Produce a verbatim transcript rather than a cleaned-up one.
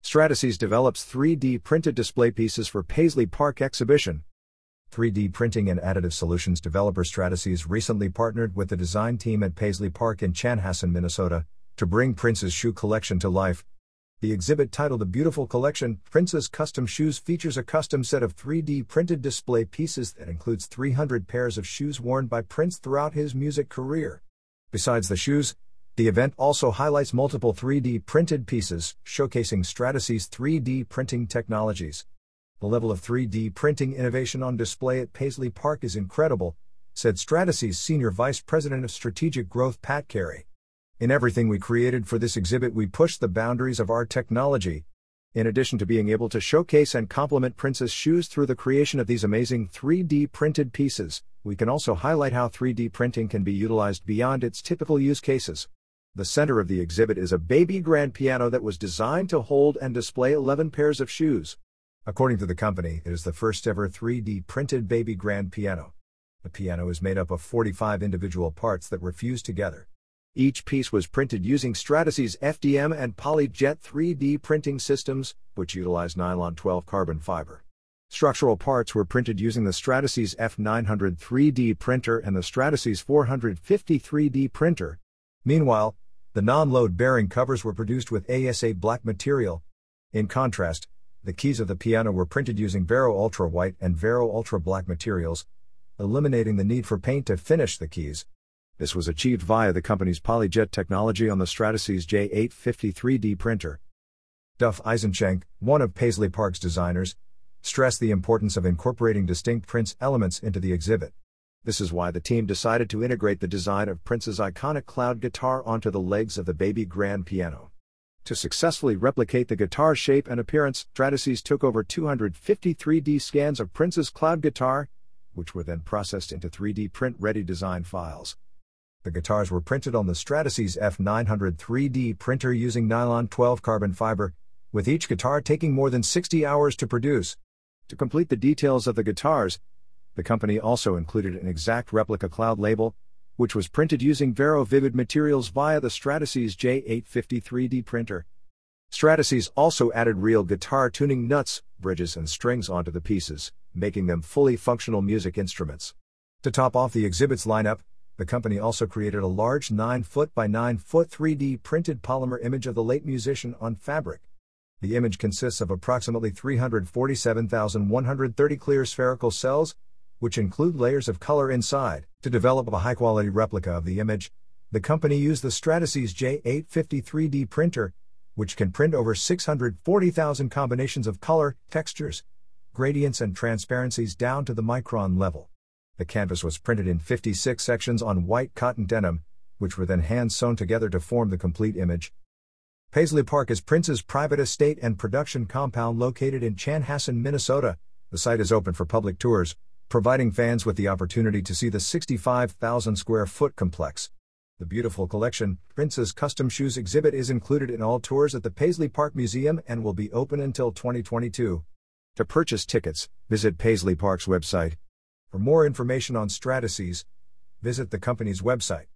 Stratasys develops three D printed display pieces for Paisley Park exhibition. three D printing and additive solutions developer Stratasys recently partnered with the design team at Paisley Park in Chanhassen, Minnesota, to bring Prince's shoe collection to life. The exhibit, titled The Beautiful Collection, Prince's Custom Shoes, features a custom set of three D printed display pieces that includes three hundred pairs of shoes worn by Prince throughout his music career. Besides the shoes, the event also highlights multiple three D printed pieces, showcasing Stratasys three D printing technologies. The level of three D printing innovation on display at Paisley Park is incredible, said Stratasys Senior Vice President of Strategic Growth Pat Carey. In everything we created for this exhibit, we pushed the boundaries of our technology. In addition to being able to showcase and complement Prince's shoes through the creation of these amazing three D printed pieces, we can also highlight how three D printing can be utilized beyond its typical use cases. The center of the exhibit is a baby grand piano that was designed to hold and display eleven pairs of shoes. According to the company, it is the first ever three D printed baby grand piano. The piano is made up of forty-five individual parts that were fused together. Each piece was printed using Stratasys F D M and PolyJet three D printing systems, which utilize nylon twelve carbon fiber. Structural parts were printed using the Stratasys F nine hundred three D printer and the Stratasys four fifty three D printer. Meanwhile, the non-load bearing covers were produced with A S A black material. In contrast, the keys of the piano were printed using Vero Ultra White and Vero Ultra Black materials, eliminating the need for paint to finish the keys. This was achieved via the company's PolyJet technology on the Stratasys J eight fifty three D printer. Duff Eisenschenk, one of Paisley Park's designers, stressed the importance of incorporating distinct Prince elements into the exhibit. This is why the team decided to integrate the design of Prince's iconic cloud guitar onto the legs of the baby grand piano. To successfully replicate the guitar's shape and appearance, Stratasys took over two hundred fifty three D scans of Prince's cloud guitar, which were then processed into three D print-ready design files. The guitars were printed on the Stratasys F nine hundred three D printer using nylon twelve carbon fiber, with each guitar taking more than sixty hours to produce. To complete the details of the guitars, the company also included an exact replica cloud label, which was printed using Vero Vivid materials via the Stratasys J eight fifty three D printer. Stratasys also added real guitar tuning nuts, bridges and strings onto the pieces, making them fully functional music instruments. To top off the exhibit's lineup, the company also created a large nine foot by nine foot three D printed polymer image of the late musician on fabric. The image consists of approximately three hundred forty-seven thousand one hundred thirty clear spherical cells, which include layers of color inside. To develop a high-quality replica of the image, the company used the Stratasys J eight fifty three D printer, which can print over six hundred forty thousand combinations of color, textures, gradients and transparencies down to the micron level. The canvas was printed in fifty-six sections on white cotton denim, which were then hand-sewn together to form the complete image. Paisley Park is Prince's private estate and production compound located in Chanhassen, Minnesota. The site is open for public tours, providing fans with the opportunity to see the sixty-five thousand square foot complex. The Beautiful Collection, Prince's Custom Shoes exhibit is included in all tours at the Paisley Park Museum and will be open until twenty twenty-two. To purchase tickets, visit Paisley Park's website. For more information on Stratasys, visit the company's website.